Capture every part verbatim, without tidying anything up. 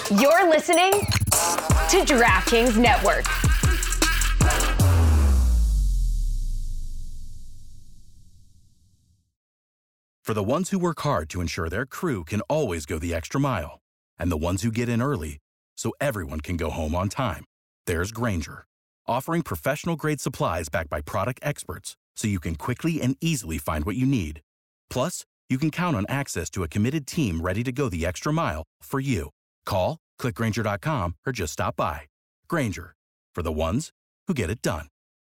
You're listening to DraftKings Network. For the ones who work hard to ensure their crew can always go the extra mile, and the ones who get in early so everyone can go home on time, there's Grainger, offering professional-grade supplies backed by product experts so you can quickly and easily find what you need. Plus, you can count on access to a committed team ready to go the extra mile for you. Call, click Grainger dot com, or just stop by. Grainger, for the ones who get it done.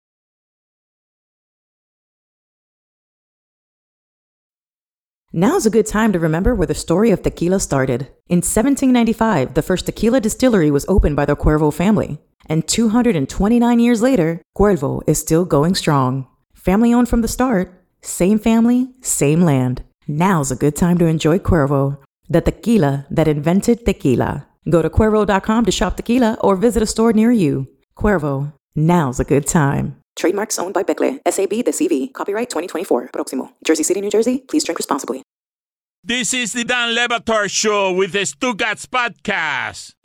Now's a good time to remember where the story of tequila started. In seventeen ninety-five, the first tequila distillery was opened by the Cuervo family. And two hundred twenty-nine years later, Cuervo is still going strong. Family owned from the start, same family, same land. Now's a good time to enjoy Cuervo, the tequila that invented tequila. Go to Cuervo dot com to shop tequila or visit a store near you. Cuervo, now's a good time. Trademarks owned by Becle, S A B de C V. Copyright twenty twenty-four. Próximo. Jersey City, New Jersey. Please drink responsibly. This is the Dan Le Batard Show with the Stugats Podcast.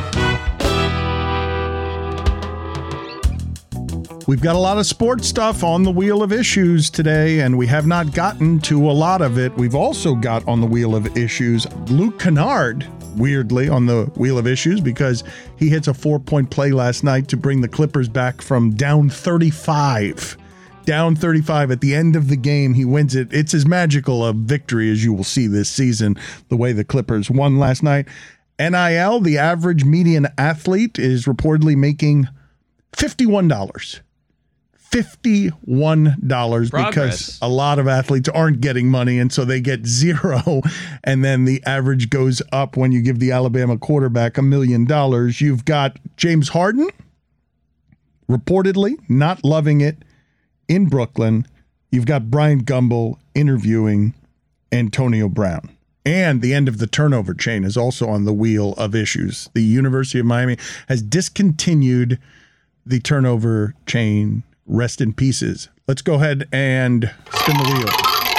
We've got a lot of sports stuff on the Wheel of Issues today, and we have not gotten to a lot of it. We've also got on the Wheel of Issues Luke Kennard, weirdly, on the Wheel of Issues because he hits a four-point play last night to bring the Clippers back from down thirty-five. Down thirty-five at the end of the game. He wins it. It's as magical a victory as you will see this season, the way the Clippers won last night. N I L, the average median athlete, is reportedly making fifty-one dollars. fifty-one dollars because a lot of athletes aren't getting money, and so they get zero, and then the average goes up when you give the Alabama quarterback a million dollars. You've got James Harden, reportedly not loving it in Brooklyn. You've got Bryant Gumbel interviewing Antonio Brown. And the end of the turnover chain is also on the Wheel of Issues. The University of Miami has discontinued the turnover chain. Rest in pieces. Let's go ahead and spin the wheel.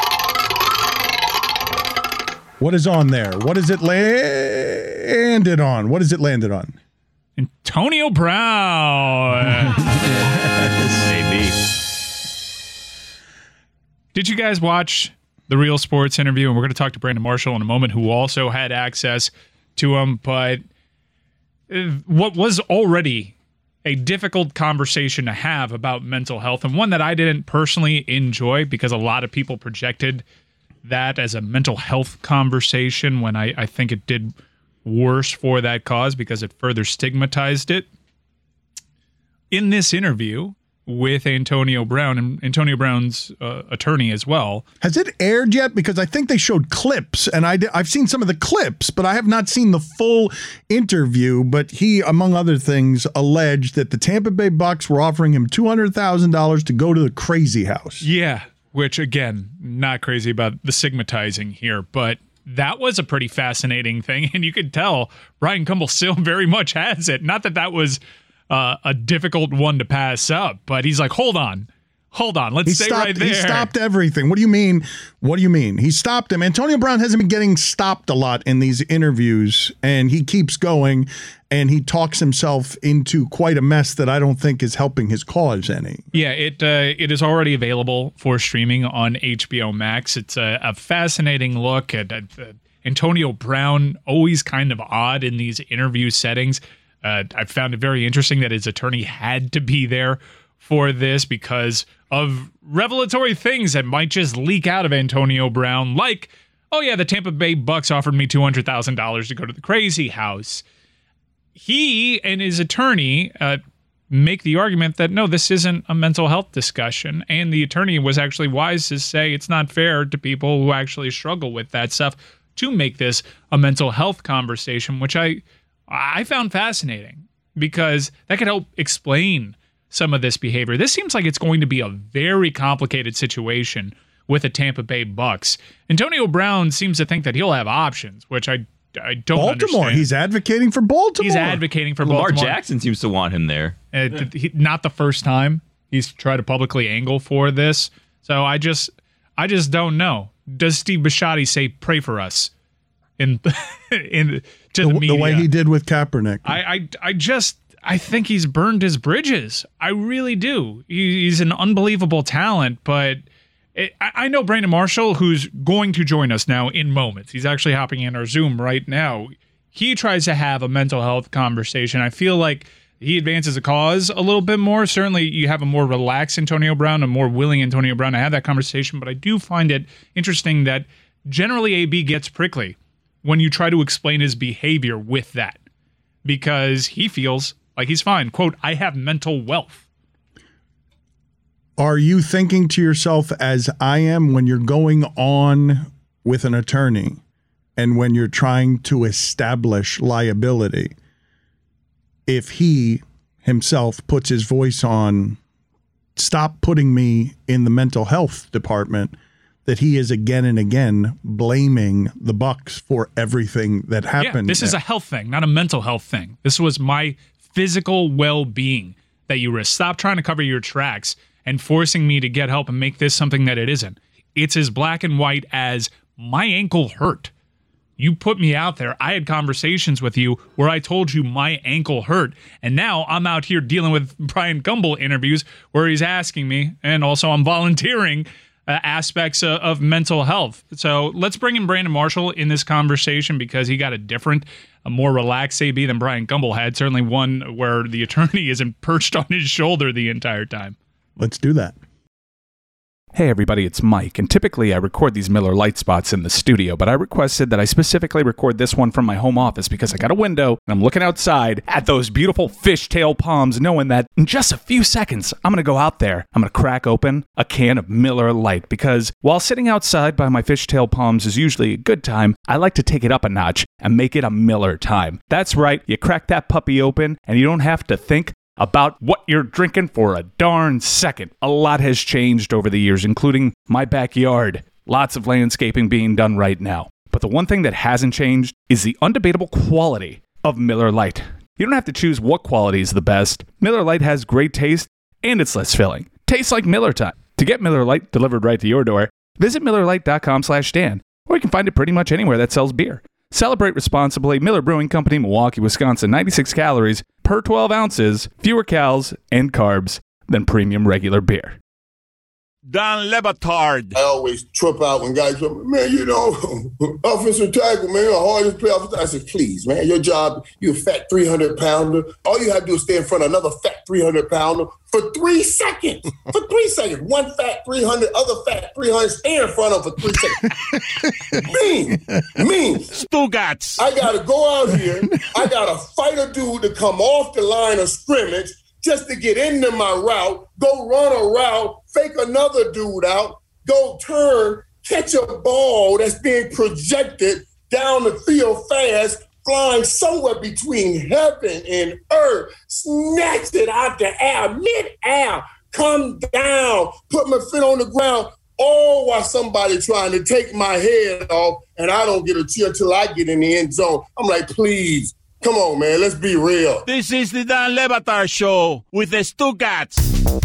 What is on there? What is it landed on? What is it landed on? Antonio Brown. Maybe. Did you guys watch the Real Sports interview? And we're going to talk to Brandon Marshall in a moment, who also had access to him. But what was already a difficult conversation to have about mental health, and one that I didn't personally enjoy because a lot of people projected that as a mental health conversation when I, I think it did worse for that cause because it further stigmatized it. In this interview with Antonio Brown, and Antonio Brown's uh, attorney as well. Has it aired yet? Because I think they showed clips, and I, I've seen some of the clips, but I have not seen the full interview. But he, among other things, alleged that the Tampa Bay Bucks were offering him two hundred thousand dollars to go to the crazy house. Yeah, which, again, not crazy about the stigmatizing here, but that was a pretty fascinating thing, and you could tell Bryant Gumbel still very much has it. Not that that was Uh, a difficult one to pass up, but he's like, hold on, hold on, let's he stay stopped, right there. He stopped everything. What do you mean? What do you mean? He stopped him. Antonio Brown hasn't been getting stopped a lot in these interviews, and he keeps going, and he talks himself into quite a mess that I don't think is helping his cause any. Yeah, it uh, it is already available for streaming on H B O Max. It's a, a fascinating look at, at uh, Antonio Brown, always kind of odd in these interview settings. Uh, I found it very interesting that his attorney had to be there for this because of revelatory things that might just leak out of Antonio Brown, like, oh yeah, the Tampa Bay Bucks offered me two hundred thousand dollars to go to the crazy house. He and his attorney uh, make the argument that, no, this isn't a mental health discussion, and the attorney was actually wise to say it's not fair to people who actually struggle with that stuff to make this a mental health conversation, which I... I found fascinating because that could help explain some of this behavior. This seems like it's going to be a very complicated situation with the Tampa Bay Bucks. Antonio Brown seems to think that he'll have options, which I, I don't Baltimore. understand. He's advocating for Baltimore. He's advocating for Lamar Baltimore. Jackson seems to want him there. Uh, he, not the first time he's tried to publicly angle for this. So I just, I just don't know. Does Steve Bisciotti say, pray for us in in to the, the, media. the way he did with Kaepernick. I, I, I just, I think he's burned his bridges. I really do. He, he's an unbelievable talent, but it, I, I know Brandon Marshall, who's going to join us now in moments. He's actually hopping in our Zoom right now. He tries to have a mental health conversation. I feel like he advances a cause a little bit more. Certainly, you have a more relaxed Antonio Brown, a more willing Antonio Brown to have that conversation, but I do find it interesting that generally A B gets prickly when you try to explain his behavior with that, because he feels like he's fine. Quote, I have mental wealth. Are you thinking to yourself, as I am, when you're going on with an attorney and when you're trying to establish liability, if he himself puts his voice on, stop putting me in the mental health department, that he is again and again blaming the Bucs for everything that happened? Yeah, this is a health thing, not a mental health thing. This was my physical well-being that you risk. Stop trying to cover your tracks and forcing me to get help and make this something that it isn't. It's as black and white as my ankle hurt. You put me out there. I had conversations with you where I told you my ankle hurt. And now I'm out here dealing with Brian Gumbel interviews where he's asking me, and also I'm volunteering uh, aspects of, of mental health. So let's bring in Brandon Marshall in this conversation, because he got a different, a more relaxed A B than Brian Gumbel had. Certainly one where the attorney isn't perched on his shoulder the entire time. Let's do that. Hey everybody, it's Mike, and typically I record these Miller Lite spots in the studio, but I requested that I specifically record this one from my home office because I got a window and I'm looking outside at those beautiful fishtail palms, knowing that in just a few seconds I'm going to go out there, I'm going to crack open a can of Miller Lite, because while sitting outside by my fishtail palms is usually a good time, I like to take it up a notch and make it a Miller time. That's right, you crack that puppy open and you don't have to think about what you're drinking for a darn second. A lot has changed over the years, including my backyard. Lots of landscaping being done right now. But the one thing that hasn't changed is the undebatable quality of Miller Lite. You don't have to choose what quality is the best. Miller Lite has great taste, and it's less filling. Tastes like Miller time. To get Miller Lite delivered right to your door, visit Miller Lite dot com slash Dan, or you can find it pretty much anywhere that sells beer. Celebrate responsibly. Miller Brewing Company, Milwaukee, Wisconsin. ninety-six calories per twelve ounces, fewer calories and carbs than premium regular beer. Don Le Batard. I always trip out when guys say, man, you know, offensive tackle, man, the hardest play offensive. I said, please, man, your job, you're a fat three hundred pounder. All you have to do is stay in front of another fat three hundred pounder for three seconds. For three seconds. One fat three hundred, other fat three hundred, stay in front of for three seconds. mean, mean. Stugats. I got to go out here. I got to fight a dude to come off the line of scrimmage just to get into my route, go run a route, fake another dude out, go turn, catch a ball that's being projected down the field fast, flying somewhere between heaven and earth, snatch it out the air, mid-air, come down, put my foot on the ground, all while somebody trying to take my head off, and I don't get a cheer until I get in the end zone. I'm like, please, come on, man, let's be real. This is the Dan Le Batard Show with the Stugats.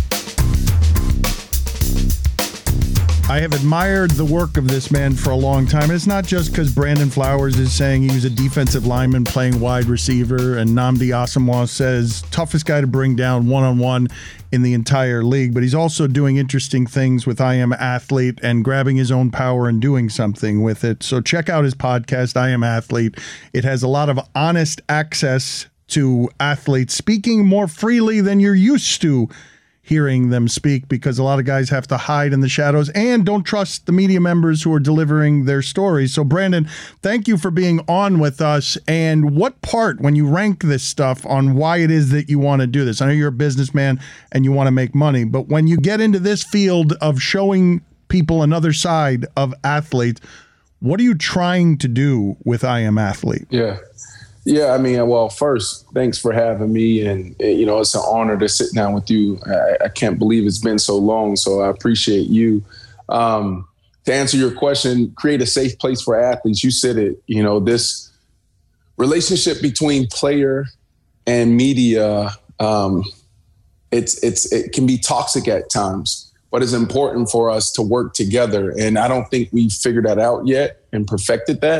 I have admired the work of this man for a long time. It's not just because Brandon Flowers is saying he was a defensive lineman playing wide receiver, and Nnamdi Asomugha says toughest guy to bring down one-on-one in the entire league, but he's also doing interesting things with I Am Athlete and grabbing his own power and doing something with it. So check out his podcast, I Am Athlete. It has a lot of honest access to athletes speaking more freely than you're used to hearing them speak, because a lot of guys have to hide in the shadows and don't trust the media members who are delivering their stories. So Brandon, thank you for being on with us. And what part, when you rank this stuff on why it is that you want to do this, I know you're a businessman and you want to make money, but when you get into this field of showing people another side of athletes, what are you trying to do with I Am Athlete? Yeah. Yeah, I mean, well, first, thanks for having me. And, you know, it's an honor to sit down with you. I, I can't believe it's been so long, so I appreciate you. Um, to answer your question, create a safe place for athletes. You said it, you know, this relationship between player and media, um, it's it's it can be toxic at times, but it's important for us to work together. And I don't think we've figured that out yet and perfected that.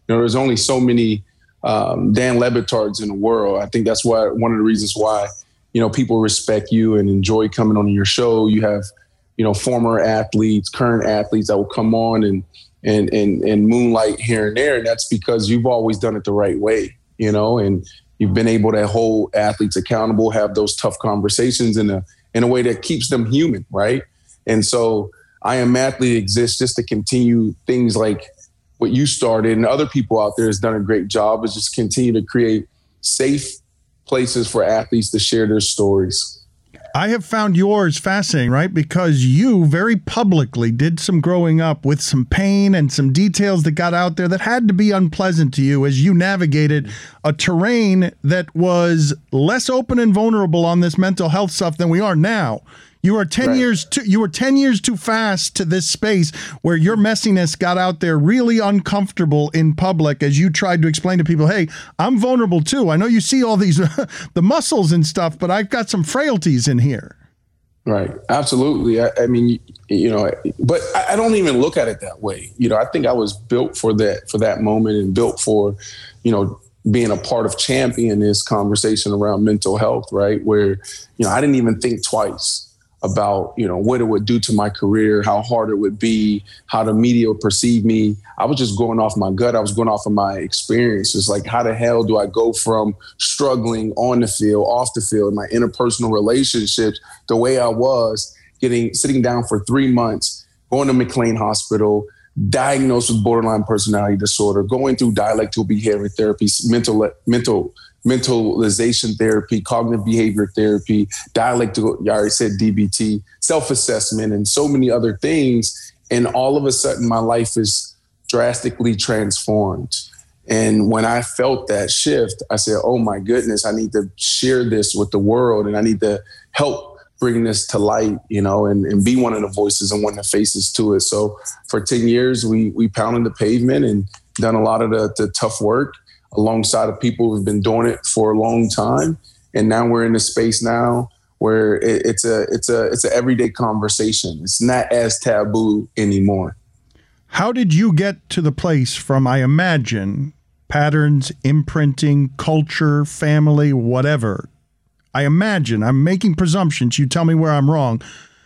You know, there's only so many um, Dan Le Batards in the world. I think that's why one of the reasons why, you know, people respect you and enjoy coming on your show. You have, you know, former athletes, current athletes that will come on and and and and moonlight here and there. And that's because you've always done it the right way, you know, and you've been able to hold athletes accountable, have those tough conversations in a in a way that keeps them human, right? And so I Am Athlete exists just to continue things like what you started, and other people out there has done a great job, is just continue to create safe places for athletes to share their stories. I have found yours fascinating, right? Because you very publicly did some growing up with some pain and some details that got out there that had to be unpleasant to you as you navigated a terrain that was less open and vulnerable on this mental health stuff than we are now. You are ten right. years too, you were ten years too fast to this space where your messiness got out there really uncomfortable in public as you tried to explain to people, hey, I'm vulnerable too. I know you see all these, the muscles and stuff, but I've got some frailties in here. Right. Absolutely. I, I mean, you know, but I, I don't even look at it that way. You know, I think I was built for that, for that moment, and built for, you know, being a part of championing this conversation around mental health, right? Where, you know, I didn't even think twice about, you know, what it would do to my career, how hard it would be, how the media would perceive me. I was just going off my gut. I was going off of my experiences. Like, how the hell do I go from struggling on the field, off the field, my interpersonal relationships, the way I was, getting sitting down for three months, going to McLean Hospital, diagnosed with borderline personality disorder, going through dialectical behavior therapy, mental mental mentalization therapy, cognitive behavior therapy, dialectical, I already said D B T, self-assessment, and so many other things. And all of a sudden, my life is drastically transformed. And when I felt that shift, I said, oh my goodness, I need to share this with the world, and I need to help bring this to light, you know, and, and be one of the voices and one of the faces to it. So for ten years, we we pounded the pavement and done a lot of the, the tough work alongside of people who've been doing it for a long time. And now we're in a space now where it, it's a it's a it's an everyday conversation. It's not as taboo anymore. How did you get to the place from, I imagine, patterns, imprinting, culture, family, whatever? I imagine, I'm making presumptions. You tell me where I'm wrong.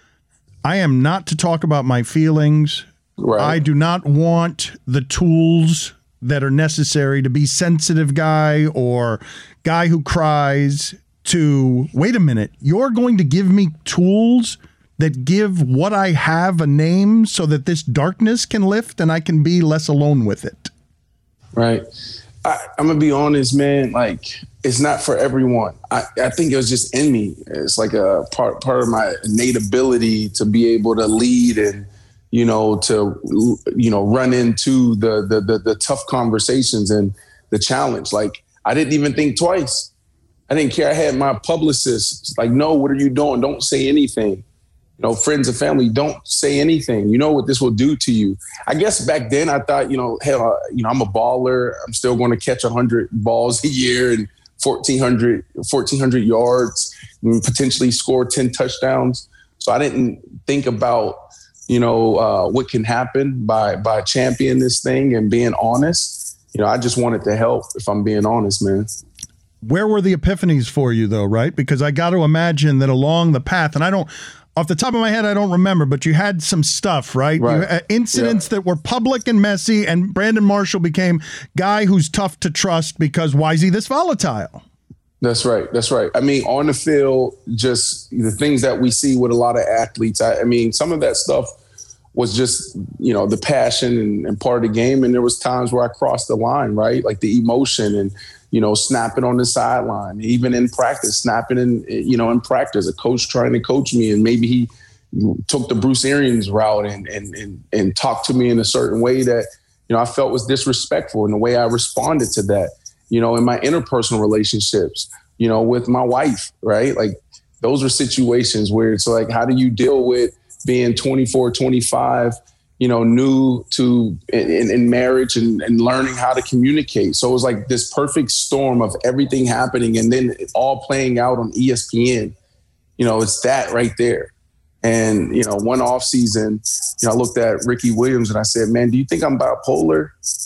I am not to talk about my feelings. Right. I do not want the tools that are necessary to be sensitive guy or guy who cries to, wait a minute, you're going to give me tools that give what I have a name so that this darkness can lift and I can be less alone with it. Right. I, I'm going to be honest, man, like, it's not for everyone. I, I think it was just in me. It's like a part, part of my innate ability to be able to lead and, you know, to, you know, run into the, the, the, the tough conversations and the challenge. Like, I didn't even think twice. I didn't care. I had my publicist like, no, what are you doing? Don't say anything. You know, friends and family, don't say anything. You know what this will do to you. I guess back then I thought, you know, hell, you know, I'm a baller. I'm still going to catch one hundred balls a year and fourteen hundred, fourteen hundred yards and potentially score ten touchdowns. So I didn't think about, you know, uh, what can happen by by championing this thing and being honest. You know, I just wanted to help, if I'm being honest, man. Where were the epiphanies for you, though, right? Because I got to imagine that along the path, and I don't, off the top of my head, I don't remember, but you had some stuff, right? Right. You, uh, incidents yeah. that were public and messy, and Brandon Marshall became guy who's tough to trust because why is he this volatile? That's right. That's right. I mean, on the field, just the things that we see with a lot of athletes, I, I mean, some of that stuff was just, you know, the passion and, and part of the game. And there was times where I crossed the line, right? Like the emotion and, you know, snapping on the sideline, even in practice, snapping in, you know, in practice, a coach trying to coach me. And maybe he took the Bruce Arians route and, and, and, and talked to me in a certain way that, you know, I felt was disrespectful, and the way I responded to that, you know, in my interpersonal relationships, you know, with my wife, right? Like those are situations where it's like, how do you deal with being twenty-four, twenty-five, you know, new to in, in marriage and, and learning how to communicate. So it was like this perfect storm of everything happening and then it all playing out on E S P N. You know, it's that right there. And, you know, one off season, you know, I looked at Ricky Williams and I said, man, do you think I'm bipolar?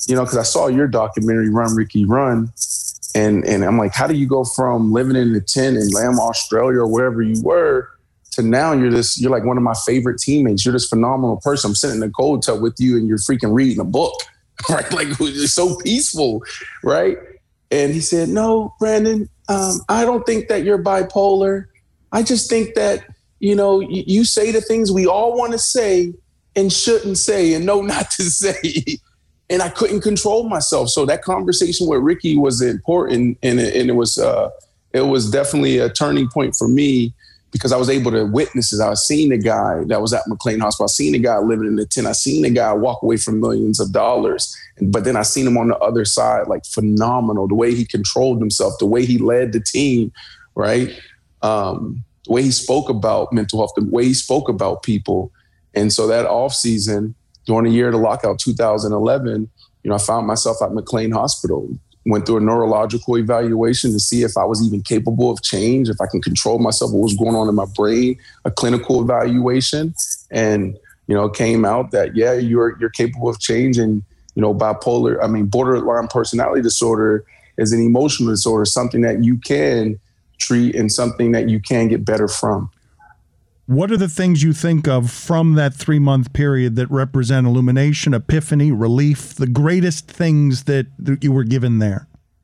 you know, because I saw your documentary, Run, Ricky, Run. And and I'm like, how do you go from living in the tent in Lamb, Australia, or wherever you were, to now you're this, you're like one of my favorite teammates. You're this phenomenal person. I'm sitting in the cold tub with you and you're freaking reading a book, right? Like, it's so peaceful, right? And he said, no, Brandon, um, I don't think that you're bipolar. I just think that, you know, you, you say the things we all want to say and shouldn't say and know not to say. And I couldn't control myself. So that conversation with Ricky was important, and it, and it was uh, it was definitely a turning point for me, because I was able to witness it. I was seeing the guy that was at McLean Hospital. I seen the guy living in the tent. I seen the guy walk away from millions of dollars. But then I seen him on the other side, like phenomenal. The way he controlled himself, the way he led the team, right? Um, the way he spoke about mental health, the way he spoke about people. And so that off season, during the year of the lockout, two thousand eleven, you know, I found myself at McLean Hospital, went through a neurological evaluation to see if I was even capable of change, if I can control myself, what was going on in my brain, a clinical evaluation. And, you know, it came out that, yeah, you're you're capable of change. And, you know, bipolar, I mean, borderline personality disorder is an emotional disorder, something that you can treat and something that you can get better from. What are the things you think of from that three-month period that represent illumination, epiphany, relief, the greatest things that you were given there?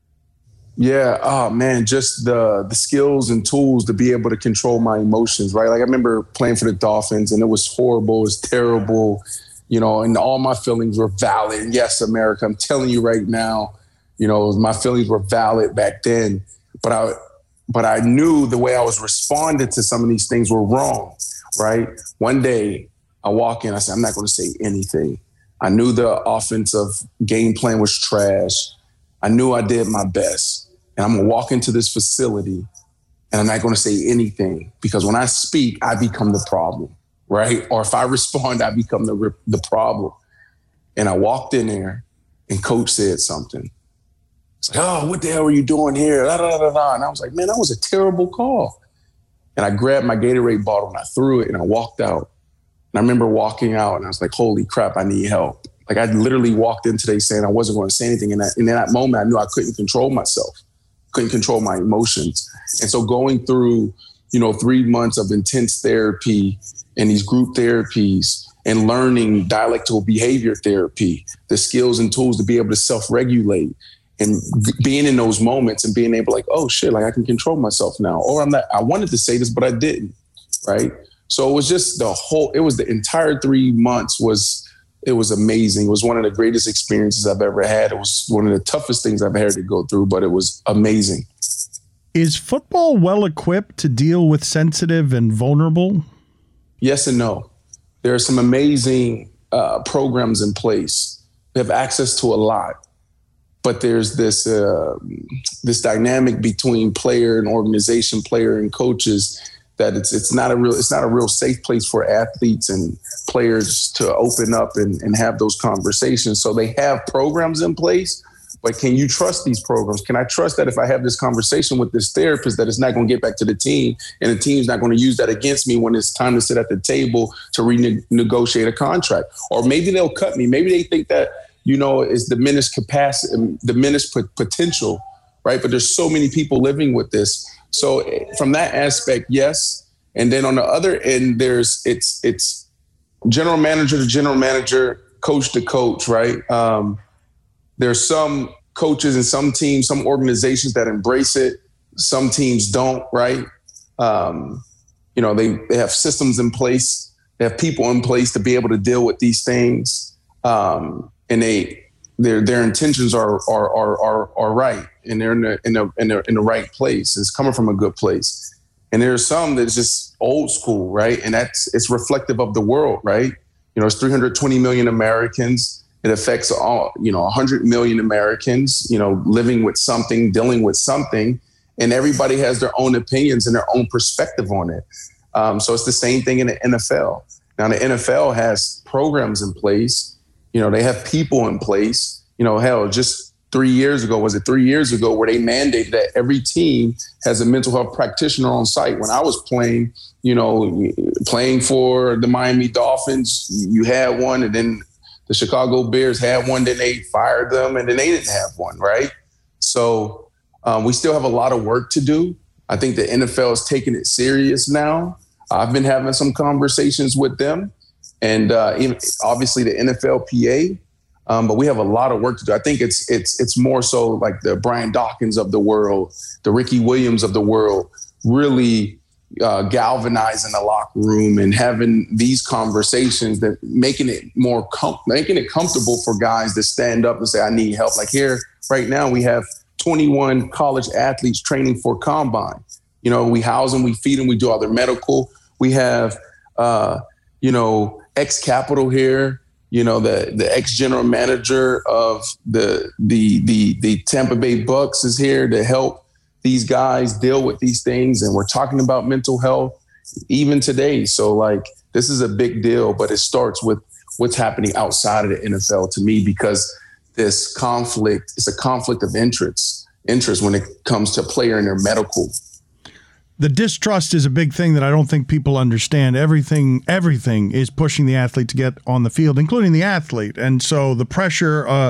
Yeah, oh man, just the the skills and tools to be able to control my emotions, right? Like I remember playing for the Dolphins and it was horrible, it was terrible, you know, and all my feelings were valid. And yes, America, I'm telling you right now, you know, my feelings were valid back then, but I But I knew the way I was responding to some of these things were wrong, right? One day I walk in, I said, I'm not going to say anything. I knew the offensive game plan was trash. I knew I did my best. And I'm going to walk into this facility and I'm not going to say anything, because when I speak, I become the problem, right? Or if I respond, I become the the problem. And I walked in there and coach said something. It's like, oh, what the hell are you doing here? Da, da, da, da. And I was like, man, that was a terrible call. And I grabbed my Gatorade bottle and I threw it and I walked out. And I remember walking out and I was like, holy crap, I need help. Like I literally walked in today saying I wasn't going to say anything. And that, in that moment, I knew I couldn't control myself, couldn't control my emotions. And so going through, you know, three months of intense therapy and these group therapies and learning dialectical behavior therapy, the skills and tools to be able to self-regulate, and being in those moments and being able like, oh shit, like I can control myself now. Or I'm not, I wanted to say this, but I didn't, right? So it was just the whole, it was the entire three months was, it was amazing. It was one of the greatest experiences I've ever had. It was one of the toughest things I've had to go through, but it was amazing. Is football well equipped to deal with sensitive and vulnerable? Yes and no. There are some amazing uh, programs in place. They have access to a lot. But there's this uh, this dynamic between player and organization, player and coaches, that it's it's not a real it's not a real safe place for athletes and players to open up and, and have those conversations. So they have programs in place, but can you trust these programs? Can I trust that if I have this conversation with this therapist, that it's not going to get back to the team and the team's not going to use that against me when it's time to sit at the table to renegotiate a contract? Or maybe they'll cut me. Maybe they think that, you know, it's diminished capacity, diminished potential, right? But there's so many people living with this. So from that aspect, yes. And then on the other end, there's it's it's general manager to general manager, coach to coach, right? Um, there's some coaches and some teams, some organizations that embrace it. Some teams don't, right? Um, you know, they, they have systems in place. They have people in place to be able to deal with these things. Um, and they their their intentions are are are are, are right, and they're in the in the, in the in the right place. It's coming from a good place. And there's some that's just old school, right? And that's it's reflective of the world, right? You know, it's three hundred twenty million Americans. It affects all, you know, one hundred million Americans, you know, living with something, dealing with something, and everybody has their own opinions and their own perspective on it. Um, so it's the same thing in the N F L. Now, the N F L has programs in place. You know, they have people in place. You know, hell, just three years ago, was it three years ago, where they mandated that every team has a mental health practitioner on site. When I was playing, you know, playing for the Miami Dolphins, you had one, and then The Chicago Bears had one, then they fired them, and then they didn't have one, right? So um, we still have a lot of work to do. I think the N F L is taking it serious now. I've been having some conversations with them, and uh, even, obviously the N F L P A. Um, but we have a lot of work to do. I think it's it's it's more so like the Brian Dawkins of the world, the Ricky Williams of the world, really uh, galvanizing the locker room and having these conversations, that making it more com- making it comfortable for guys to stand up and say, "I need help." Like here right now, we have twenty-one college athletes training for combine. You know, we house them, we feed them, we do all their medical. We have, uh, you know, ex Capital here. You know, the the ex general manager of the the the the Tampa Bay Bucks is here to help these guys deal with these things, and we're talking about mental health even today. So, like, this is a big deal, but it starts with what's happening outside of the N F L to me, because this conflict is a conflict of interest interest when it comes to player and their medical. The distrust is a big thing that I don't think people understand. Everything, everything is pushing the athlete to get on the field, including the athlete. And so the pressure uh,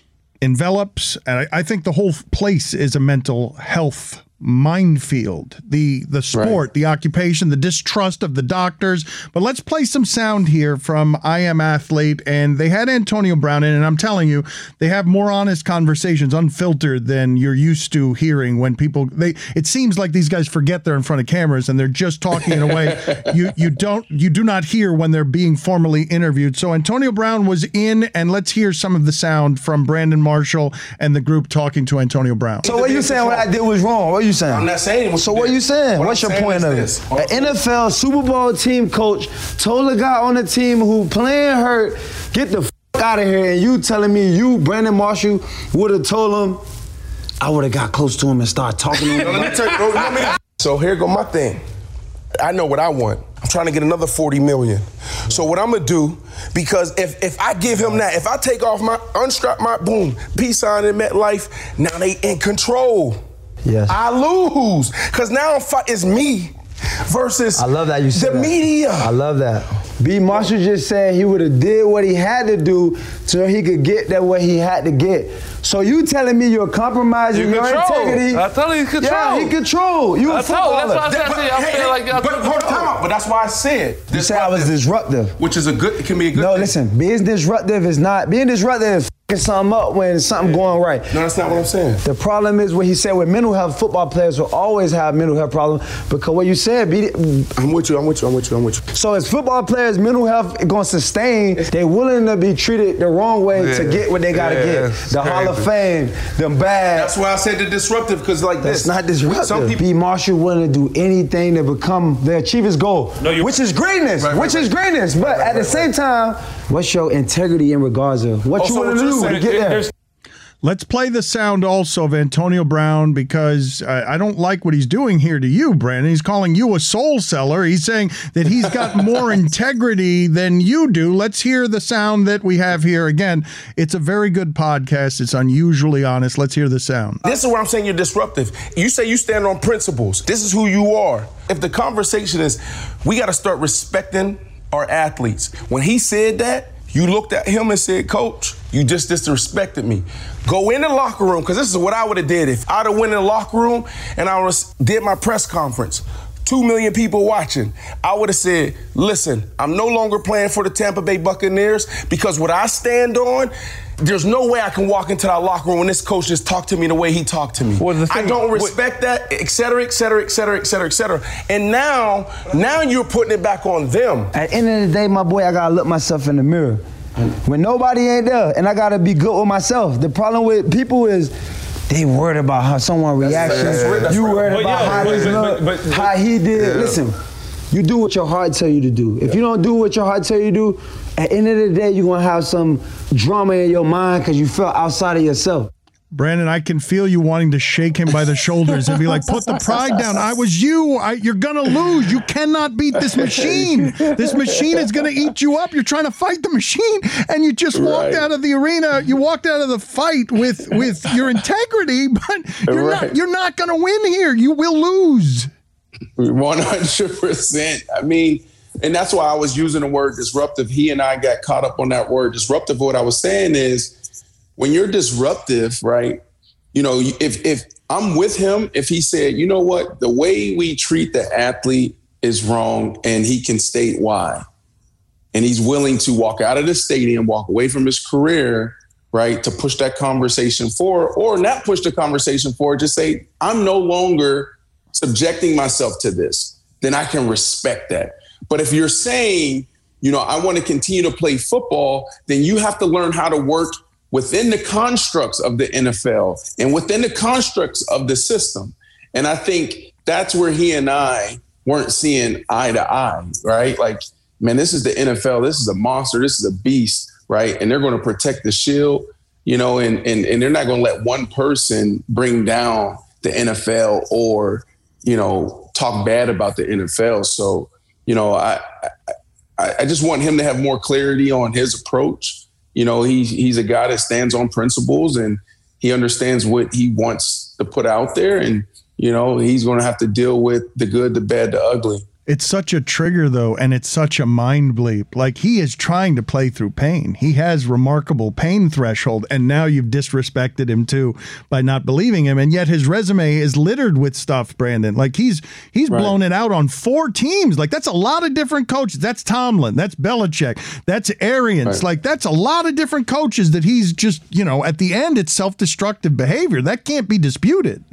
envelops, and I, I think the whole place is a mental health minefield. The the sport, right. The occupation, the distrust of the doctors. But let's play some sound here from I Am Athlete, and they had Antonio Brown in, and I'm telling you, they have more honest conversations, unfiltered, than you're used to hearing when people, they it seems like these guys forget they're in front of cameras and they're just talking in a way you you don't you do not hear when they're being formally interviewed. So Antonio Brown was in, and let's hear some of the sound from Brandon Marshall and the group talking to Antonio Brown. So what you saying what I did was wrong? What you saying? I'm not saying what So you what did. you saying? What What's I'm your point of this. it? An N F L Super Bowl team coach told a guy on the team who playing hurt, get the f*** out of here, and you telling me you, Brandon Marshall, would have told him, I would have got close to him and started talking to him. Let me tell you, you want me to- So here go my thing. I know what I want. I'm trying to get another forty million. So what I'm gonna do, because if if I give him that, if I take off my, unstrap my, boom, peace sign in MetLife, now they in control. Yes. I lose, because now I'm fight, it's me versus I love that you said the that. media. I love that. B. Marshall just said he would have did what he had to do so he could get that what he had to get. So you telling me you're compromising You your control. integrity? I told you he control. Yeah, he control. You a I told you. That's footballer. why I said, see, I feel like y'all But took hold control. on, but that's why I said You said I was disruptive. which is a good. It can be a good. No, thing. listen, being disruptive is not, being disruptive is f***ing something up when something going right. No, that's not what I'm saying. The problem is what he said with mental health, football players will always have mental health problems because what you said, be, I'm with you, I'm with you, I'm with you, I'm with you. so as football players, mental health is going to sustain, they're willing to be treated the wrong way Yeah. to get what they got to Yeah, get. it's The Hall of crazy. Fame, them bags. That's why I said the disruptive, because like That's this. not disruptive. Some people. B. Marshall willing to do anything to become, to achieve his goal, No, you're which right. is greatness, Right, right, which right. is greatness. But Right, right, at the right, same right. time, what's your integrity in regards of what Oh, you so willing what to you're do saying, to get there? there's- Let's play the sound also of Antonio Brown, because I, I don't like what he's doing here to you, Brandon. He's calling you a soul seller. He's saying that he's got more integrity than you do. Let's hear the sound that we have here. Again, it's a very good podcast. It's unusually honest. Let's hear the sound. This is where I'm saying you're disruptive. You say you stand on principles. This is who you are. If the conversation is, we got to start respecting our athletes. When he said that, you looked at him and said, Coach, you just disrespected me. Go in the locker room, because this is what I would have did. If I'd have went in the locker room and I was did my press conference, two million people watching, I would have said, listen, I'm no longer playing for the Tampa Bay Buccaneers, because what I stand on, there's no way I can walk into that locker room when this coach just talked to me the way he talked to me. Well, the I thing- don't respect that, et cetera, et cetera, et cetera, et cetera, et cetera. And now, now you're putting it back on them. At the end of the day, my boy, I gotta look myself in the mirror. When nobody ain't there, and I gotta be good with myself. The problem with people is they worried about how someone reacts. that's right, that's You right. worried Well, about yeah, how but- this but- look, but- but- how he did. Yeah. Listen, you do what your heart tell you to do. If you don't do what your heart tell you to do, at the end of the day, you're gonna have some drama in your mind because you felt outside of yourself. Brandon, I can feel you wanting to shake him by the shoulders and be like, put the pride down. I was you. I, you're going to lose. You cannot beat this machine. This machine is going to eat you up. You're trying to fight the machine, and you just walked Right. out of the arena. You walked out of the fight with, with your integrity, but you're Right. not, you're not going to win here. You will lose. one hundred percent. I mean, And that's why I was using the word disruptive. He and I got caught up on that word disruptive. What I was saying is when you're disruptive, right? You know, if if I'm with him, if he said, you know what, the way we treat the athlete is wrong, and he can state why, and he's willing to walk out of the stadium, walk away from his career, right, to push that conversation forward, or not push the conversation forward, just say, I'm no longer subjecting myself to this, then I can respect that. But if you're saying, you know, I want to continue to play football, then you have to learn how to work within the constructs of the N F L and within the constructs of the system. And I think that's where he and I weren't seeing eye to eye, right? Like, man, this is the N F L. This is a monster. This is a beast, right? And they're going to protect the shield, you know, and and, and they're not going to let one person bring down the N F L or, you know, talk bad about the N F L. So, you know, I I, I just want him to have more clarity on his approach. You know, he, he's a guy that stands on principles, and he understands what he wants to put out there. And, you know, he's going to have to deal with the good, the bad, the ugly. It's such a trigger, though, and it's such a mind bleep. Like, he is trying to play through pain. He has remarkable pain threshold, and now you've disrespected him, too, by not believing him. And yet his resume is littered with stuff, Brandon. Like, he's he's right. blown it out on four teams. Like, that's a lot of different coaches. That's Tomlin. That's Belichick. That's Arians. Right. Like, that's a lot of different coaches that he's just, you know, at the end, it's self-destructive behavior. That can't be disputed.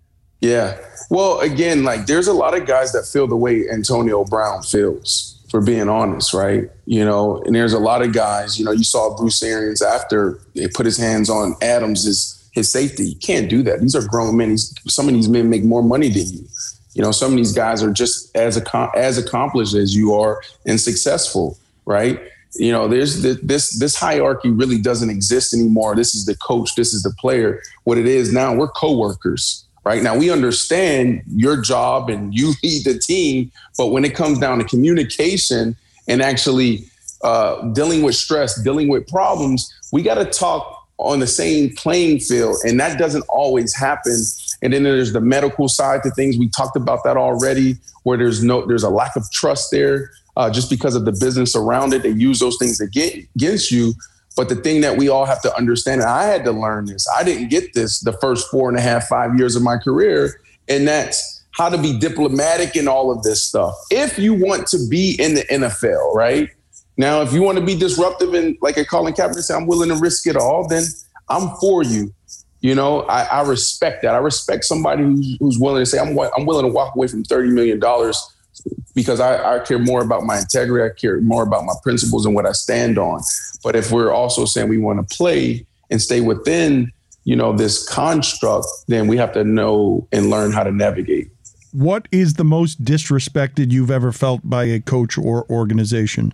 Yeah. Well, again, like there's a lot of guys that feel the way Antonio Brown feels, for being honest, right? You know, and there's a lot of guys, you know, you saw Bruce Arians after they put his hands on Adams, his, his safety. You can't do that. These are grown men. Some of these men make more money than you. You know, some of these guys are just as as accomplished as you are and successful, right? You know, there's this, this this hierarchy really doesn't exist anymore. This is the coach. This is the player. What it is now, we're coworkers. Right now, we understand your job and you lead the team. But when it comes down to communication and actually uh, dealing with stress, dealing with problems, we got to talk on the same playing field. And that doesn't always happen. And then there's the medical side to things. We talked about that already, where there's no there's a lack of trust there uh, just because of the business around it. They use those things to get against you. But the thing that we all have to understand, and I had to learn this, I didn't get this the first four and a half, five years of my career, and that's how to be diplomatic in all of this stuff. If you want to be in the N F L, right? Now, if you want to be disruptive and like a Colin Kaepernick said, I'm willing to risk it all, then I'm for you. You know, I, I respect that. I respect somebody who's, who's willing to say, I'm, I'm willing to walk away from thirty million dollars because I, I care more about my integrity. I care more about my principles and what I stand on. But if we're also saying we want to play and stay within, you know, this construct, then we have to know and learn how to navigate. What is the most disrespected you've ever felt by a coach or organization?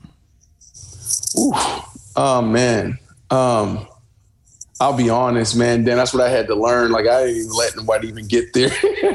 Ooh, oh, man. Um, I'll be honest, man. Dan, that's what I had to learn. Like, I didn't even let nobody even get there.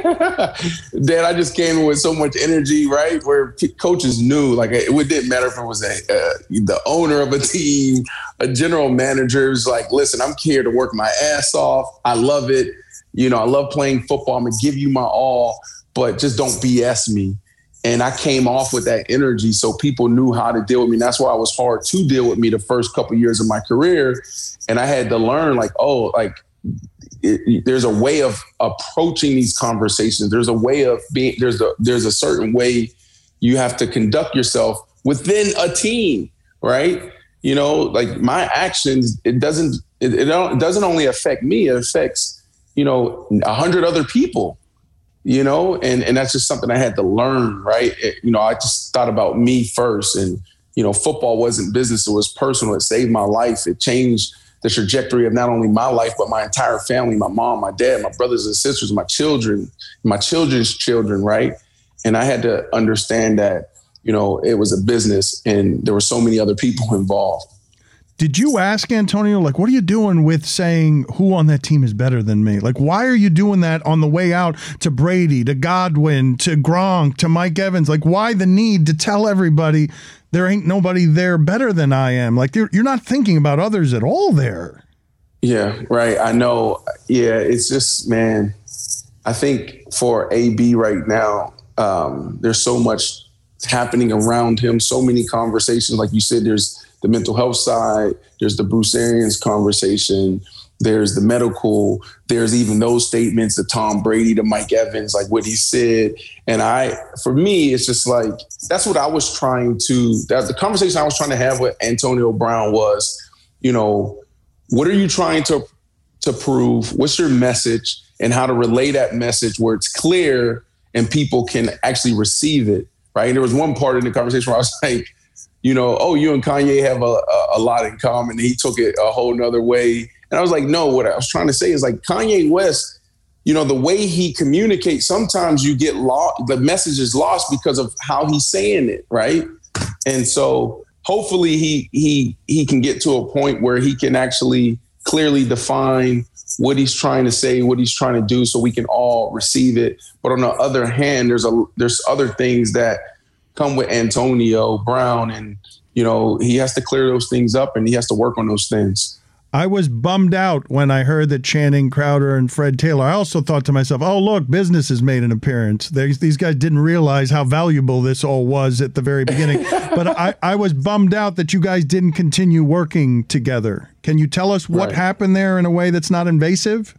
Dan, I just came in with so much energy, right? Where coaches knew, like, it didn't matter if it was a, uh, the owner of a team, a general manager. It was like, listen, I'm here to work my ass off. I love it. You know, I love playing football. I'm going to give you my all, but just don't B S me. And I came off with that energy, so people knew how to deal with me. And that's why it was hard to deal with me the first couple of years of my career. And I had to learn, like, oh, like it, it, there's a way of approaching these conversations. There's a way of being. There's a there's a certain way you have to conduct yourself within a team, right? You know, like my actions. It doesn't. It, it, don't, it doesn't only affect me. It affects, you know, a hundred other people. You know, and, and that's just something I had to learn, right? It, you know, I just thought about me first, and, you know, football wasn't business. It was personal. It saved my life. It changed the trajectory of not only my life, but my entire family, my mom, my dad, my brothers and sisters, my children, my children's children, right? And I had to understand that, you know, it was a business and there were so many other people involved. Did you ask Antonio, like, what are you doing with saying who on that team is better than me? Like, why are you doing that on the way out to Brady, to Godwin, to Gronk, to Mike Evans? Like, why the need to tell everybody there ain't nobody there better than I am? Like, you're, you're not thinking about others at all there. Yeah, right. I know. Yeah, it's just, man, I think for A B right now, um, there's so much happening around him. So many conversations, like you said, there's the mental health side, there's the Bruce Arians conversation, there's the medical, there's even those statements, the Tom Brady, the Mike Evans, like what he said. And I, for me, it's just like, that's what I was trying to, that the conversation I was trying to have with Antonio Brown was, you know, what are you trying to, to prove? What's your message, and how to relay that message where it's clear and people can actually receive it, right? And there was one part in the conversation where I was like, you know, oh, you and Kanye have a, a, a lot in common. He took it a whole nother way. And I was like, no, what I was trying to say is like Kanye West, you know, the way he communicates, sometimes you get lost, the message is lost because of how he's saying it, right? And so hopefully he he he can get to a point where he can actually clearly define what he's trying to say, what he's trying to do, so we can all receive it. But on the other hand, there's a there's other things that come with Antonio Brown, and you know, he has to clear those things up and he has to work on those things. I was bummed out when I heard that Channing Crowder and Fred Taylor. I also thought to myself, oh, look, business has made an appearance. They, these guys didn't realize how valuable this all was at the very beginning. But I, I was bummed out that you guys didn't continue working together. Can you tell us what Right. happened there in a way that's not invasive?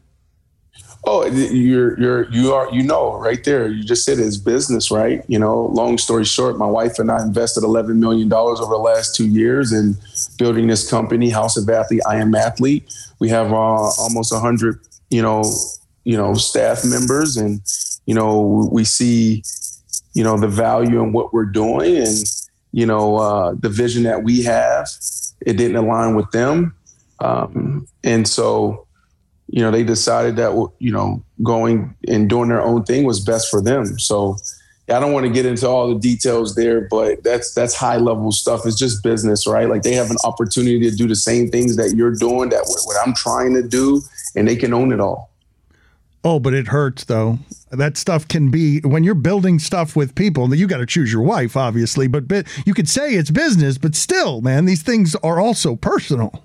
Oh, you're you're you are you know right there. You just said it's business, right? You know, long story short, my wife and I invested eleven million dollars over the last two years in building this company, House of Athlete. I Am Athlete. We have uh, almost a hundred, you know, you know, staff members, and you know, we see, you know, the value in what we're doing, and you know, uh, the vision that we have. It didn't align with them, um, and so. You know, they decided that, you know, going and doing their own thing was best for them. So I don't want to get into all the details there, but that's that's high level stuff. It's just business, right? Like they have an opportunity to do the same things that you're doing, that what I'm trying to do, and they can own it all. Oh, but it hurts, though. That stuff can be, when you're building stuff with people, you got to choose your wife, obviously, but you could say it's business, but still, man, these things are also personal.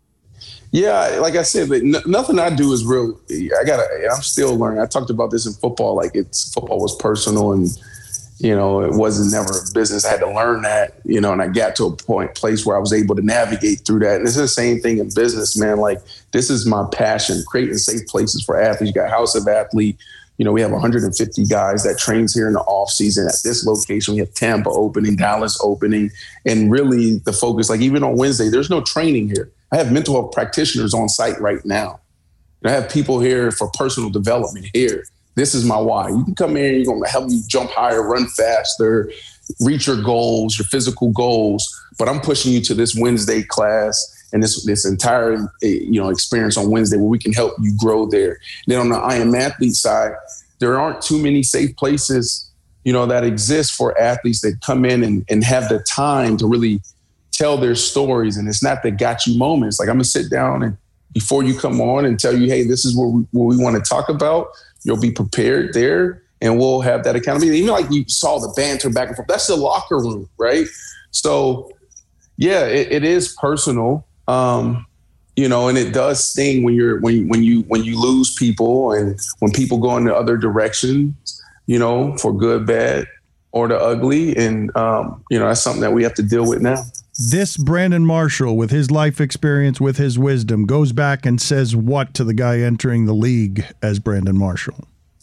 Yeah, like I said, but n- nothing I do is real. I gotta. I'm still learning. I talked about this in football. Like it's football was personal, and you know it wasn't never a business. I had to learn that, you know, and I got to a point place where I was able to navigate through that. And it's the same thing in business, man. Like this is my passion: creating safe places for athletes. You got House of Athlete. You know, we have one hundred fifty guys that trains here in the off season at this location. We have Tampa opening, Dallas opening, and really the focus. Like even on Wednesday, there's no training here. I have mental health practitioners on site right now. I have people here for personal development here. This is my why. You can come in, you're going to help you jump higher, run faster, reach your goals, your physical goals. But I'm pushing you to this Wednesday class and this this entire you know experience on Wednesday where we can help you grow there. Then on the I Am Athlete side, there aren't too many safe places, you know, that exist for athletes that come in and, and have the time to really tell their stories. And it's not the got you moments. Like I'm gonna sit down and before you come on and tell you, hey, this is what we, what we want to talk about. You'll be prepared there and we'll have that accountability. Even like you saw the banter back and forth, that's the locker room, right? So yeah, it, it is personal. Um, you know, and it does sting when you're, when, when you, when you lose people and when people go in the other direction, you know, for good, bad, or the ugly. And, um, you know, that's something that we have to deal with now. This Brandon Marshall, with his life experience, with his wisdom, goes back and says what to the guy entering the league as Brandon Marshall?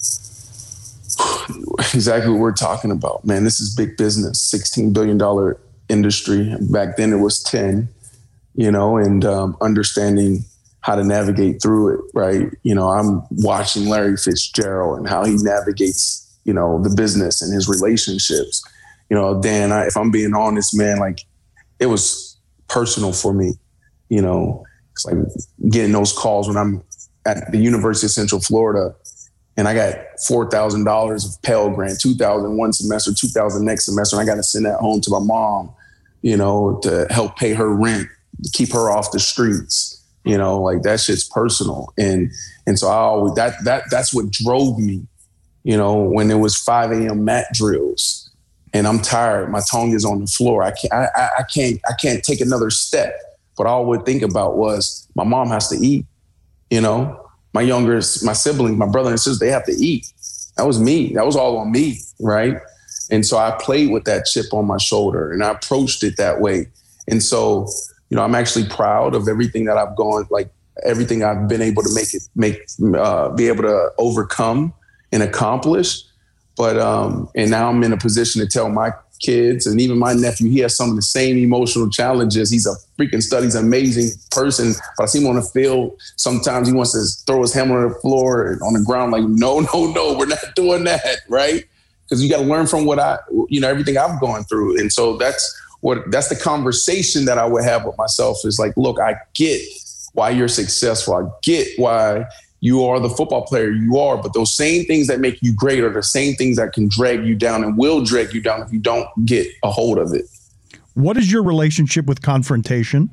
Exactly what we're talking about, man. This is big business, sixteen billion dollars industry. Back then it was ten, you know, and um, understanding how to navigate through it, right? You know, I'm watching Larry Fitzgerald and how he navigates, you know, the business and his relationships. You know, Dan, I, if I'm being honest, man, like, it was personal for me, you know. It's like getting those calls when I'm at the University of Central Florida and I got four thousand dollars of Pell Grant, two thousand dollars one semester, two thousand dollars next semester, and I got to send that home to my mom, you know, to help pay her rent, to keep her off the streets, you know, like that shit's personal. And and so I always, that that that's what drove me, you know, when it was five a.m. mat drills. And I'm tired. My tongue is on the floor. I can't. I, I can't. I can't take another step. What I would think about was my mom has to eat. You know, my younger, my siblings, my brother and sister, they have to eat. That was me. That was all on me, right? And so I played with that chip on my shoulder and I approached it that way. And so, you know, I'm actually proud of everything that I've gone, like everything I've been able to make it, make, uh, be able to overcome and accomplish. But, um, and now I'm in a position to tell my kids and even my nephew, he has some of the same emotional challenges. He's a freaking stud. He's an amazing person. But I see him on the field. Sometimes he wants to throw his hammer on the floor and on the ground. Like, no, no, no, we're not doing that. Right. Because you got to learn from what I, you know, everything I've gone through. And so that's what, that's the conversation that I would have with myself is like, look, I get why you're successful. I get why you are the football player you are, but those same things that make you great are the same things that can drag you down and will drag you down if you don't get a hold of it. What is your relationship with confrontation?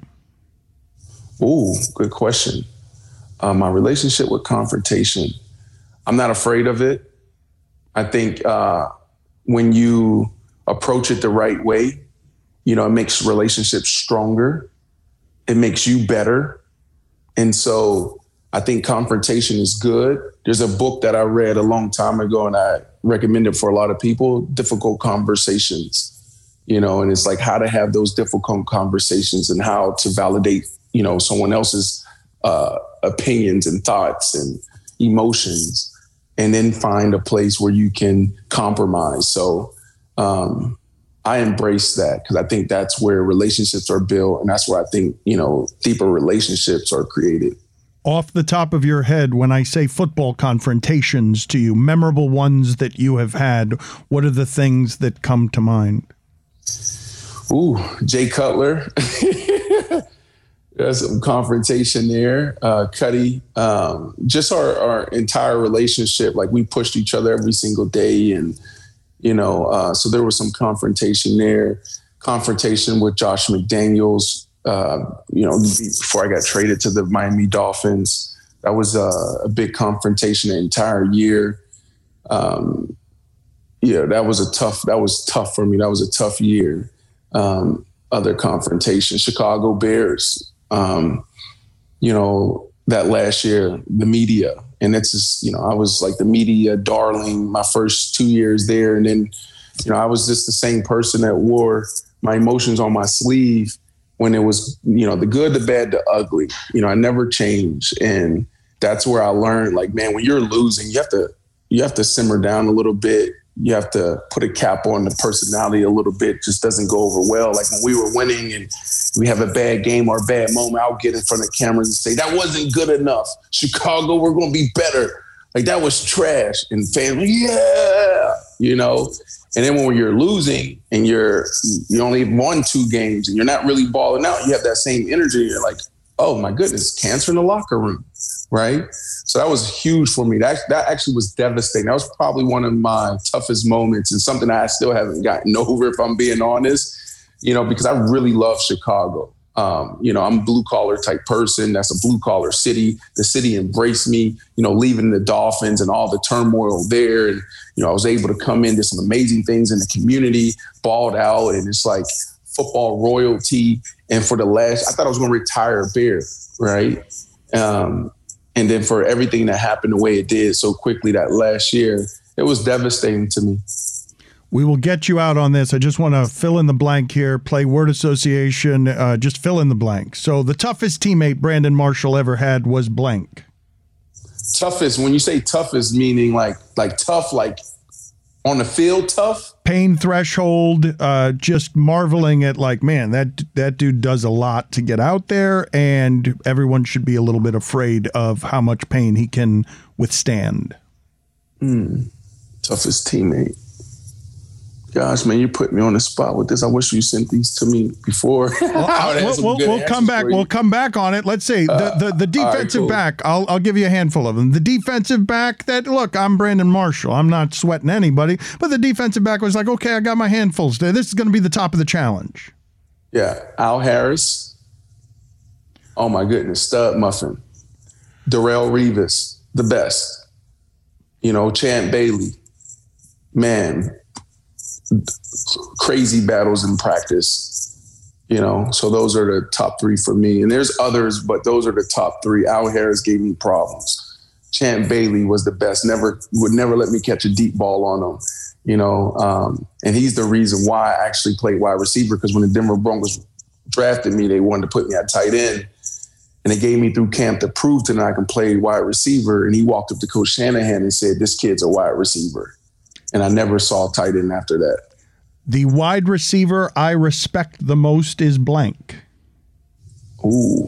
Ooh, good question. Uh, my relationship with confrontation, I'm not afraid of it. I think uh, when you approach it the right way, you know, it makes relationships stronger. It makes you better. And so I think confrontation is good. There's a book that I read a long time ago and I recommend it for a lot of people, Difficult Conversations, you know, and it's like how to have those difficult conversations and how to validate, you know, someone else's uh, opinions and thoughts and emotions, and then find a place where you can compromise. So um, I embrace that because I think that's where relationships are built. And that's where I think, you know, deeper relationships are created. Off the top of your head, when I say football confrontations to you, memorable ones that you have had, what are the things that come to mind? Ooh, Jay Cutler. There's some confrontation there. Uh, Cuddy, um, just our, our entire relationship, like we pushed each other every single day. And, you know, uh, so there was some confrontation there. Confrontation with Josh McDaniels, uh, you know, before I got traded to the Miami Dolphins. That was a, a big confrontation the entire year. Um, yeah, that was a tough, that was tough for me. That was a tough year. Um, other confrontations, Chicago Bears, um, you know, that last year, the media. And it's just, you know, I was like the media darling my first two years there. And then, you know, I was just the same person that wore my emotions on my sleeve when it was, you know, the good, the bad, the ugly. You know, I never changed. And that's where I learned, like, man, when you're losing, you have to, you have to simmer down a little bit. You have to put a cap on the personality a little bit. Just doesn't go over well. Like when we were winning and we have a bad game or a bad moment, I'll get in front of cameras and say, that wasn't good enough. Chicago, we're going to be better. Like that was trash. And fans, yeah, you know. And then when you're losing and you're, you only won two games and you're not really balling out, you have that same energy. You're like, oh my goodness, cancer in the locker room, right? So that was huge for me. That that actually was devastating. That was probably one of my toughest moments and something that I still haven't gotten over, if I'm being honest, you know, because I really love Chicago. Um, you know, I'm a blue collar type person. That's a blue collar city. The city embraced me, you know, leaving the Dolphins and all the turmoil there. And, you know, I was able to come in, do some amazing things in the community, balled out. And it's like football royalty. And for the last, I thought I was going to retire a Bear, right? Um, and then for everything that happened the way it did so quickly that last year, it was devastating to me. We will get you out on this. I just want to fill in the blank here, play word association, uh, just fill in the blank. So the toughest teammate Brandon Marshall ever had was blank. Toughest, when you say toughest, meaning like like tough, like on the field tough? Pain threshold, uh, just marveling at like, man, that that dude does a lot to get out there, and everyone should be a little bit afraid of how much pain he can withstand. Mm. Toughest teammate. Gosh, man, you put me on the spot with this. I wish you sent these to me before. Well, we'll, we'll, we'll come back. We'll come back on it. Let's see. The the, the defensive uh, right, cool. back. I'll I'll give you a handful of them. The defensive back that look, I'm Brandon Marshall. I'm not sweating anybody, but the defensive back was like, okay, I got my handfuls there. This is going to be the top of the challenge. Yeah, Al Harris. Oh my goodness, stud muffin. Darrelle Revis, the best. You know, Champ Bailey. Man. Crazy battles in practice, you know, so those are the top three for me. And there's others, but those are the top three. Al Harris gave me problems. Champ Bailey was the best. Never would never let me catch a deep ball on him. You know, um, and he's the reason why I actually played wide receiver, because when the Denver Broncos drafted me, they wanted to put me at tight end. And they gave me through camp to prove to them I can play wide receiver. And he walked up to Coach Shanahan and said, this kid's a wide receiver. And I never saw tight end after that. The wide receiver I respect the most is blank. Ooh.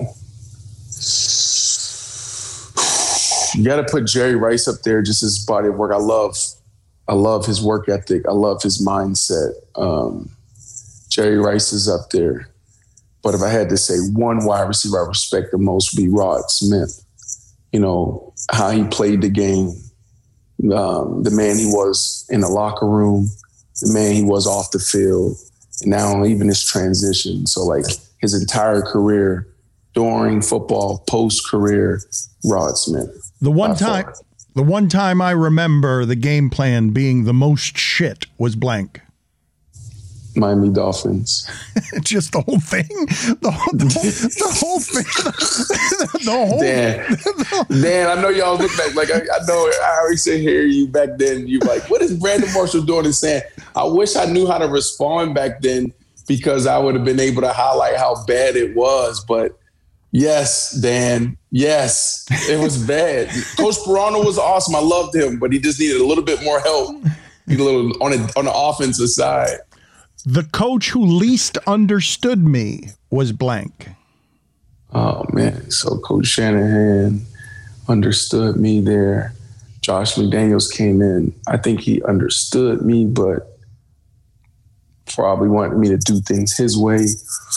You got to put Jerry Rice up there, just his body of work. I love, I love his work ethic. I love his mindset. Um, Jerry Rice is up there. But if I had to say one wide receiver I respect the most would be Rod Smith. You know, how he played the game, um, the man he was in the locker room, the man he was off the field, and now even his transition. So like his entire career, during football, post-career, Rod Smith. The one time, the one time I remember the game plan being the most shit was blank. Miami Dolphins. Just the whole thing? The whole, the whole, the whole thing? The whole Dan, Dan, I know y'all look back. Like, I, I know I already sit here you back then. You like, what is Brandon Marshall doing and saying? I wish I knew how to respond back then, because I would have been able to highlight how bad it was. But yes, Dan, yes, it was bad. Coach Sparano was awesome. I loved him, but he just needed a little bit more help. He a little on, a, on the offensive side. The coach who least understood me was blank. Oh, man. So Coach Shanahan understood me there. Josh McDaniels came in. I think he understood me, but probably wanted me to do things his way.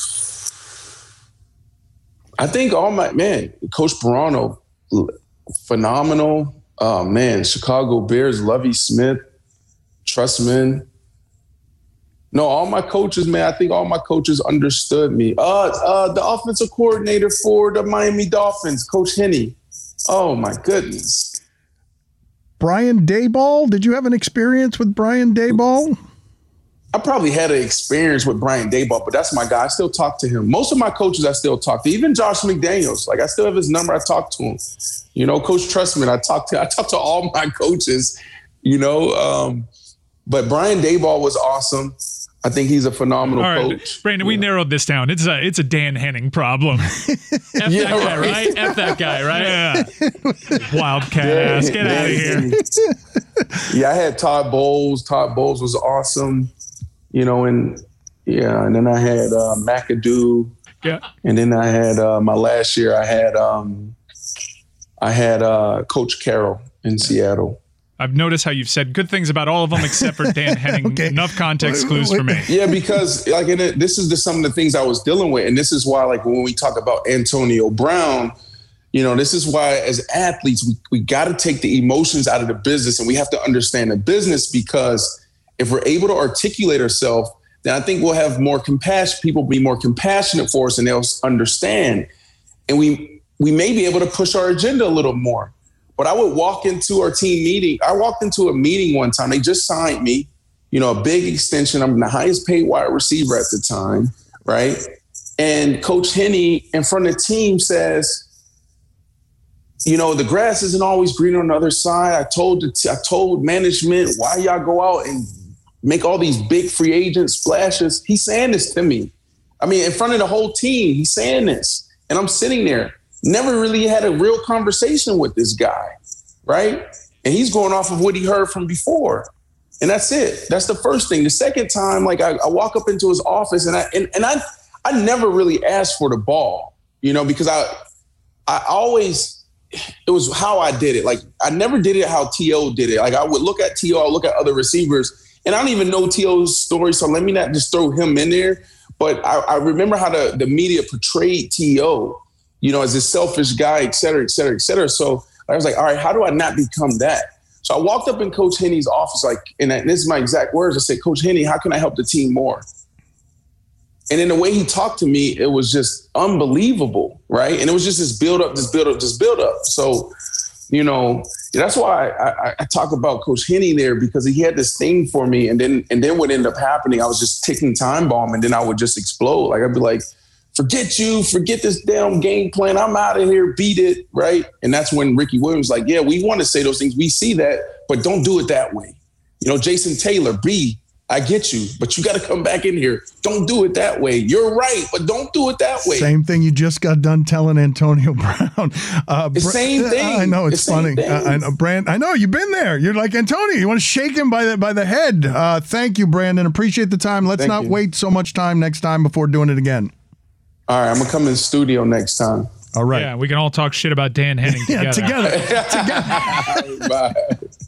I think all my, man, Coach Sparano, phenomenal. Oh, man, Chicago Bears, Lovie Smith, Trustman. No, all my coaches, man, I think all my coaches understood me. Uh, uh, the offensive coordinator for the Miami Dolphins, Coach Henne. Oh, my goodness. Brian Daboll? Did you have an experience with Brian Daboll? I probably had an experience with Brian Daboll, but that's my guy. I still talk to him. Most of my coaches I still talk to, even Josh McDaniels. Like, I still have his number. I talk to him. You know, Coach Trustman, I talk to I talk to all my coaches, you know. Um, but Brian Daboll was awesome. I think he's a phenomenal All right, coach. Brandon, we narrowed this down. It's a it's a Dan Henning problem. F Yeah, that guy, right. right? F that guy, right? Yeah. Wildcat ass. Get out of here. Yeah, I had Todd Bowles. Todd Bowles was awesome. You know, and yeah, and then I had uh, McAdoo. Yeah. And then I had uh, my last year. I had um, I had uh, Coach Carroll in Seattle. I've noticed how you've said good things about all of them except for Dan Henning. Okay. Enough context clues for me. Yeah, because like in it, this is the, some of the things I was dealing with, and this is why, like when we talk about Antonio Brown, you know, this is why as athletes we we got to take the emotions out of the business, and we have to understand the business, because if we're able to articulate ourselves, then I think we'll have more compassion. People will be more compassionate for us, and they'll understand, and we we may be able to push our agenda a little more. But I would walk into our team meeting. I walked into a meeting one time. They just signed me, you know, a big extension. I'm the highest paid wide receiver at the time, right? And Coach Henne in front of the team says, you know, the grass isn't always green on the other side. I told the t- I told management, why y'all go out and make all these big free agent splashes? He's saying this to me. I mean, in front of the whole team, he's saying this. And I'm sitting there. Never really had a real conversation with this guy, right? And he's going off of what he heard from before. And that's it. That's the first thing. The second time, like I, I walk up into his office and I and, and I I never really asked for the ball, you know, because I I always, it was how I did it. Like I never did it how T O did it. Like I would look at T O, I would look at other receivers, and I don't even know T O's story, so let me not just throw him in there. But I, I remember how the, the media portrayed T O, you know, as this selfish guy, et cetera, et cetera, et cetera. So I was like, all right, how do I not become that? So I walked up in Coach Henne's office, like, and this is my exact words. I said, Coach Henne, how can I help the team more? And in the way he talked to me, it was just unbelievable, right? And it was just this build up, this build up, this build up. So, you know, that's why I, I, I talk about Coach Henne there, because he had this thing for me. And then and then what ended up happening, I was just ticking time bomb, and then I would just explode. Like I'd be like, forget you, forget this damn game plan. I'm out of here, beat it, right? And that's when Ricky Williams was like, yeah, we want to say those things. We see that, but don't do it that way. You know, Jason Taylor, B, I get you, but you got to come back in here. Don't do it that way. You're right, but don't do it that way. Same thing you just got done telling Antonio Brown. Uh, the same thing. I know, it's the funny. Uh, I know, Brand. I know, you've been there. You're like, Antonio, you want to shake him by the by the head. Uh, thank you, Brandon. Appreciate the time. Let's Thank not you. wait so much time next time before doing it again. All right, I'm going to come in the studio next time. All right. Yeah, we can all talk shit about Dan Henning Yeah, together. together. together. Bye.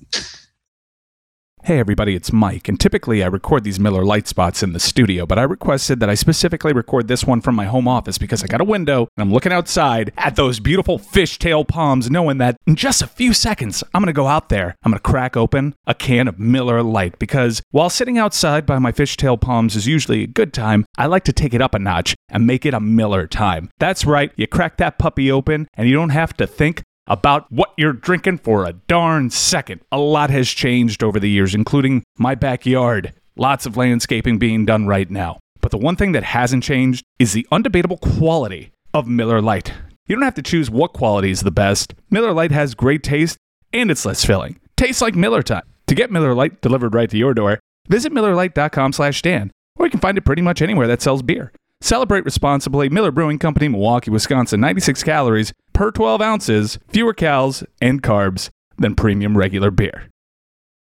Hey everybody, it's Mike, and typically I record these Miller Lite spots in the studio, but I requested that I specifically record this one from my home office because I got a window and I'm looking outside at those beautiful fishtail palms, knowing that in just a few seconds I'm going to go out there, I'm going to crack open a can of Miller Lite, because while sitting outside by my fishtail palms is usually a good time, I like to take it up a notch and make it a Miller time. That's right, you crack that puppy open and you don't have to think about what you're drinking for a darn second. A lot has changed over the years, including my backyard. Lots of landscaping being done right now. But the one thing that hasn't changed is the undebatable quality of Miller Lite. You don't have to choose what quality is the best. Miller Lite has great taste, and it's less filling. Tastes like Miller time. To get Miller Lite delivered right to your door, visit Miller Lite dot com slash Dan, or you can find it pretty much anywhere that sells beer. Celebrate responsibly. Miller Brewing Company, Milwaukee, Wisconsin. ninety-six calories per twelve ounces, fewer calories and carbs than premium regular beer.